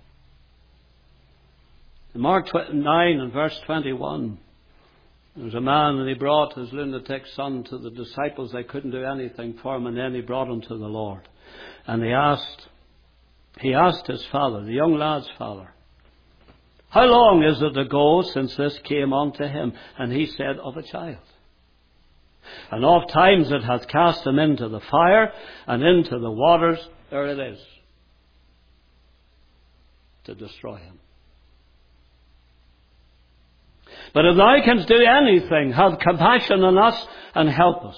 S2: In Mark nine and verse twenty-one, there was a man and he brought his lunatic son to the disciples. They couldn't do anything for him, and then he brought him to the Lord. And he asked, he asked his father, the young lad's father, how long is it ago since this came unto him? And he said, of a child. And oft times it hath cast him into the fire and into the waters. There it is. To destroy him. But if thou canst do anything, have compassion on us and help us.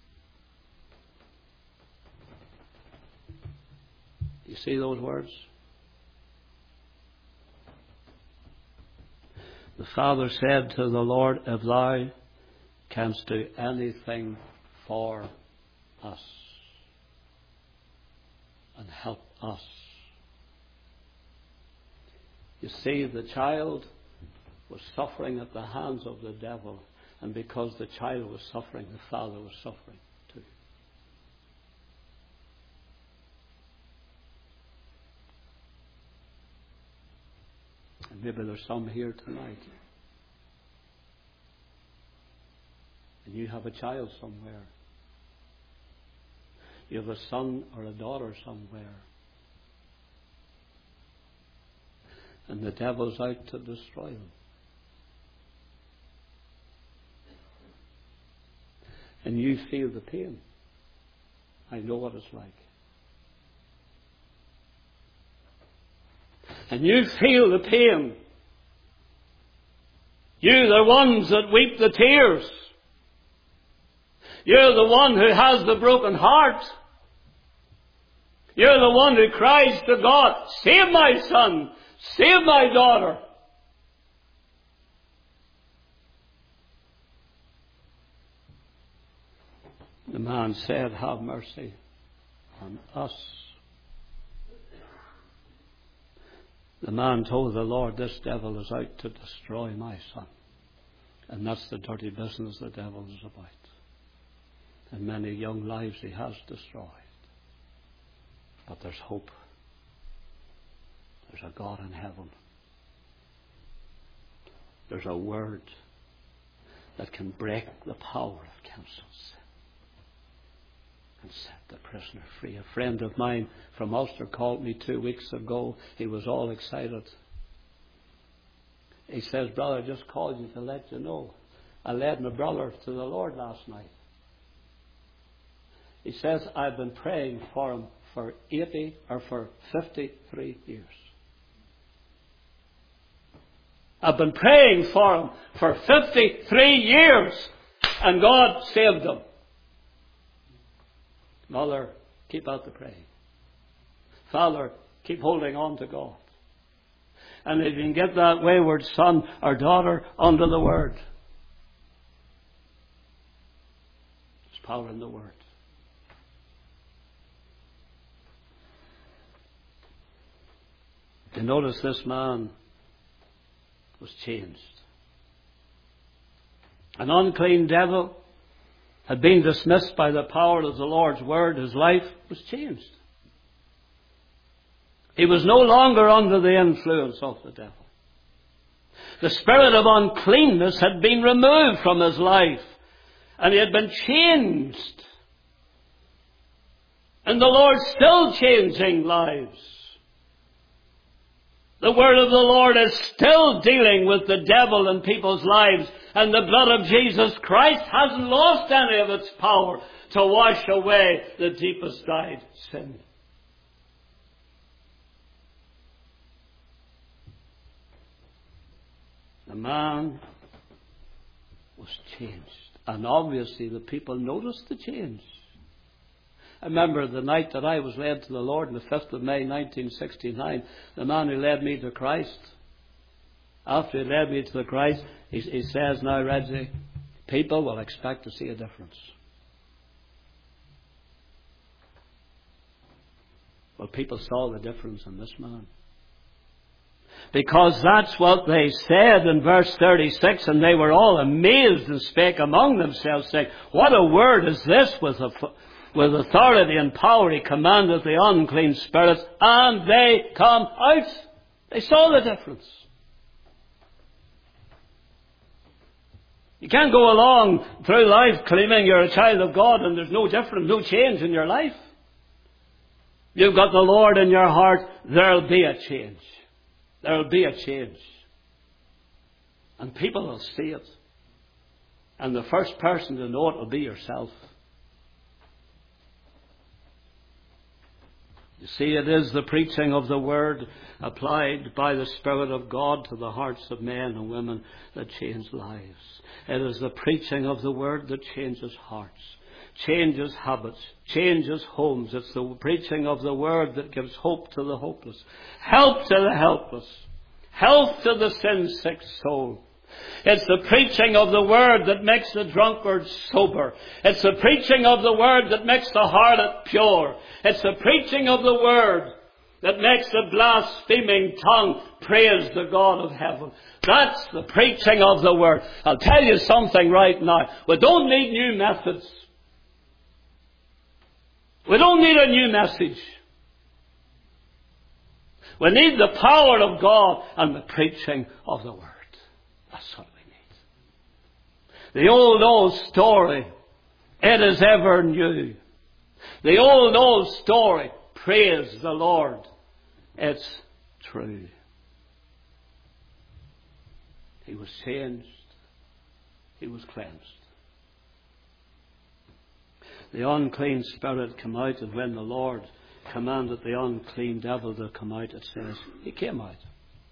S2: You see those words? The Father said to the Lord, if thou canst do anything for us and help us. You see, the child was suffering at the hands of the devil, and because the child was suffering, the father was suffering too. And maybe there's some here tonight, and you have a child somewhere. You have a son or a daughter somewhere, and the devil's out to destroy them. And you feel the pain. I know what it's like. And you feel the pain. You're the ones that weep the tears. You're the one who has the broken heart. You're the one who cries to God, save my son, save my daughter. The man said, have mercy on us. The man told the Lord, this devil is out to destroy my son. And that's the dirty business the devil is about. And many young lives he has destroyed. But there's hope. There's a God in heaven. There's a word that can break the power of counsel and set the prisoner free. A friend of mine from Ulster called me two weeks ago. He was all excited. He says, "Brother, I just called you to let you know. I led my brother to the Lord last night." He says, "I've been praying for him for eighty or for fifty-three years. I've been praying for him for fifty-three years, and God saved him." Mother, keep out the praying. Father, keep holding on to God. And if you can get that wayward son or daughter under the Word, there's power in the Word. You notice this man was changed. An unclean devil had been dismissed by the power of the Lord's Word. His life was changed. He was no longer under the influence of the devil. The spirit of uncleanness had been removed from his life, and he had been changed. And the Lord's still changing lives. The word of the Lord is still dealing with the devil in people's lives, and the blood of Jesus Christ hasn't lost any of its power to wash away the deepest dyed sin. The man was changed, and obviously the people noticed the change. I remember the night that I was led to the Lord on the fifth of May nineteen sixty-nine, the man who led me to Christ, after he led me to the Christ, he, he says, "Now, Reggie, people will expect to see a difference." Well, people saw the difference in this man. Because that's what they said in verse thirty-six, and they were all amazed and spake among themselves, saying, "What a word is this! With, a, with authority and power he commandeth the unclean spirits, and they come out." They saw the difference. You can't go along through life claiming you're a child of God and there's no difference, no change in your life. You've got the Lord in your heart, there'll be a change. There'll be a change. And people will see it. And the first person to know it will be yourself. You see, it is the preaching of the Word applied by the Spirit of God to the hearts of men and women that change lives. It is the preaching of the Word that changes hearts, changes habits, changes homes. It's the preaching of the Word that gives hope to the hopeless, help to the helpless, health to the sin-sick soul. It's the preaching of the Word that makes the drunkard sober. It's the preaching of the Word that makes the harlot pure. It's the preaching of the Word that makes the blaspheming tongue praise the God of heaven. That's the preaching of the Word. I'll tell you something right now. We don't need new methods. We don't need a new message. We need the power of God and the preaching of the Word. That's what we need. The old, old story, it is ever new. The old, old story, praise the Lord, it's true. He was changed. He was cleansed. The unclean spirit came out, and when the Lord commanded the unclean devil to come out, it says, he came out.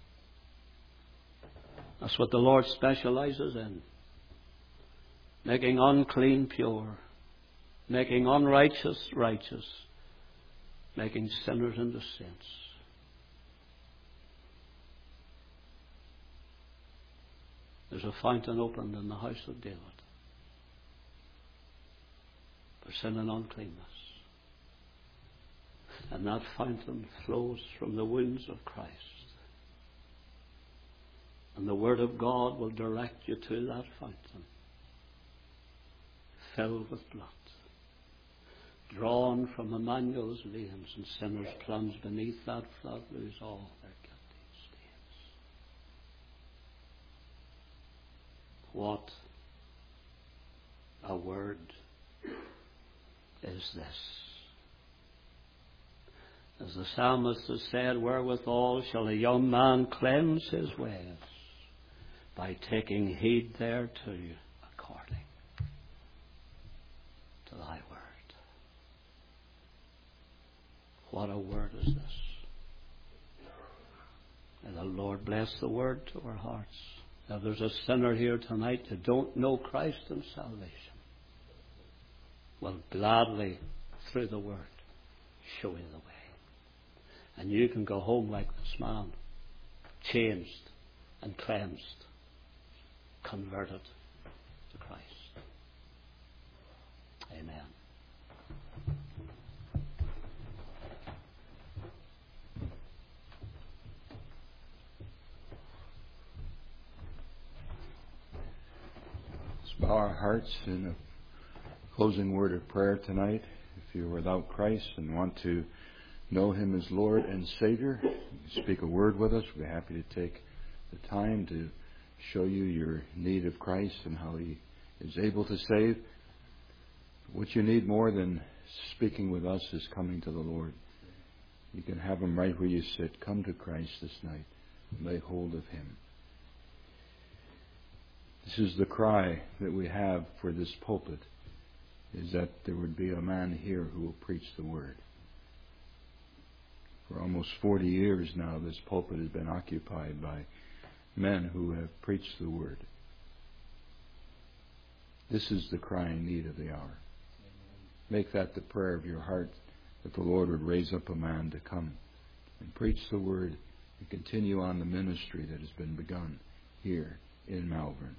S2: That's what the Lord specializes in. Making unclean pure. Making unrighteous righteous. Making sinners into saints. There's a fountain opened in the house of David for sin and uncleanness. And that fountain flows from the wounds of Christ. And the Word of God will direct you to that fountain, filled with blood, drawn from Emmanuel's veins, and sinners plunge beneath that flood lose all their guilty stains. What a word is this. As the psalmist has said, wherewithal shall a young man cleanse his ways? By taking heed thereto according to thy word. What a word is this. May the Lord bless the word to our hearts. Now there's a sinner here tonight who don't know Christ and salvation. Will gladly, through the word, show you the way. And you can go home like this man, changed and cleansed, converted to Christ. Amen.
S1: Let's bow our hearts in a closing word of prayer tonight. If you're without Christ and want to know Him as Lord and Savior, you can speak a word with us. We're happy to take the time to show you your need of Christ and how He is able to save. What you need more than speaking with us is coming to the Lord. You can have Him right where you sit. Come to Christ this night and lay hold of Him. This is the cry that we have for this pulpit, is that there would be a man here who will preach the Word. For almost forty years now, this pulpit has been occupied by men who have preached the Word. This is the crying need of the hour. Make that the prayer of your heart, that the Lord would raise up a man to come and preach the Word and continue on the ministry that has been begun here in Malvern.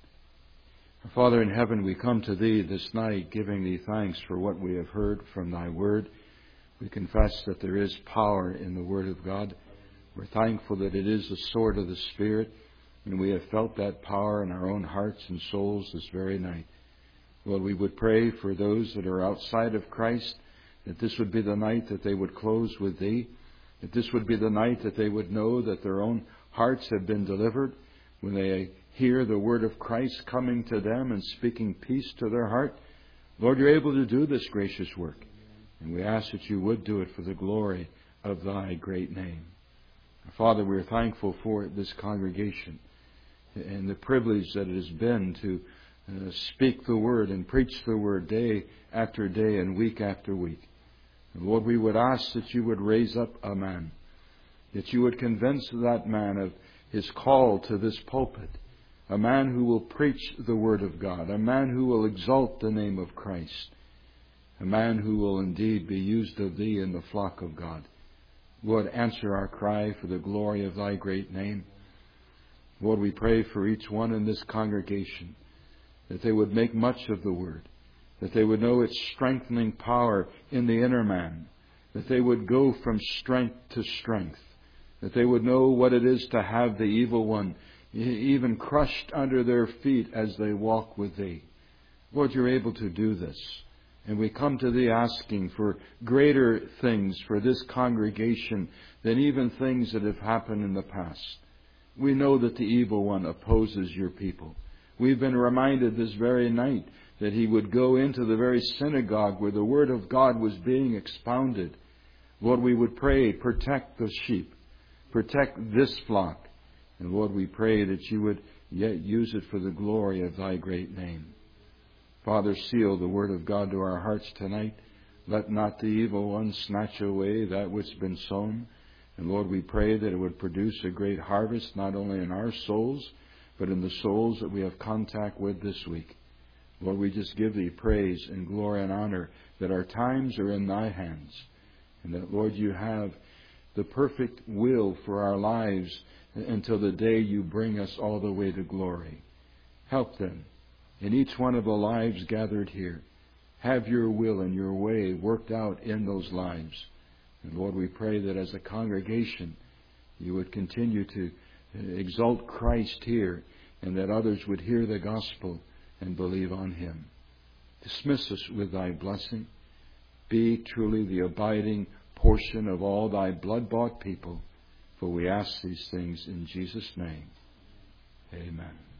S1: Our Father in heaven, we come to Thee this night giving Thee thanks for what we have heard from Thy Word. We confess that there is power in the Word of God. We're thankful that it is the sword of the Spirit, and we have felt that power in our own hearts and souls this very night. Lord, we would pray for those that are outside of Christ, that this would be the night that they would close with Thee, that this would be the night that they would know that their own hearts have been delivered when they hear the word of Christ coming to them and speaking peace to their heart. Lord, You're able to do this gracious work. And we ask that You would do it for the glory of Thy great name. Father, we are thankful for this congregation and the privilege that it has been to uh, speak the Word and preach the Word day after day and week after week. And Lord, we would ask that You would raise up a man, that You would convince that man of his call to this pulpit, a man who will preach the Word of God, a man who will exalt the name of Christ, a man who will indeed be used of Thee in the flock of God. Lord, answer our cry for the glory of Thy great name. Lord, we pray for each one in this congregation that they would make much of the Word, that they would know its strengthening power in the inner man, that they would go from strength to strength, that they would know what it is to have the evil one even crushed under their feet as they walk with Thee. Lord, You're able to do this. And we come to Thee asking for greater things for this congregation than even things that have happened in the past. We know that the evil one opposes Your people. We've been reminded this very night that he would go into the very synagogue where the Word of God was being expounded. Lord, we would pray, protect the sheep, protect this flock. And Lord, we pray that You would yet use it for the glory of Thy great name. Father, seal the Word of God to our hearts tonight. Let not the evil one snatch away that which has been sown. And Lord, we pray that it would produce a great harvest, not only in our souls, but in the souls that we have contact with this week. Lord, we just give Thee praise and glory and honor that our times are in Thy hands. And that, Lord, You have the perfect will for our lives until the day You bring us all the way to glory. Help them in each one of the lives gathered here. Have Your will and Your way worked out in those lives. And Lord, we pray that as a congregation, You would continue to exalt Christ here, and that others would hear the gospel and believe on Him. Dismiss us with Thy blessing. Be truly the abiding portion of all Thy blood-bought people, for we ask these things in Jesus' name. Amen.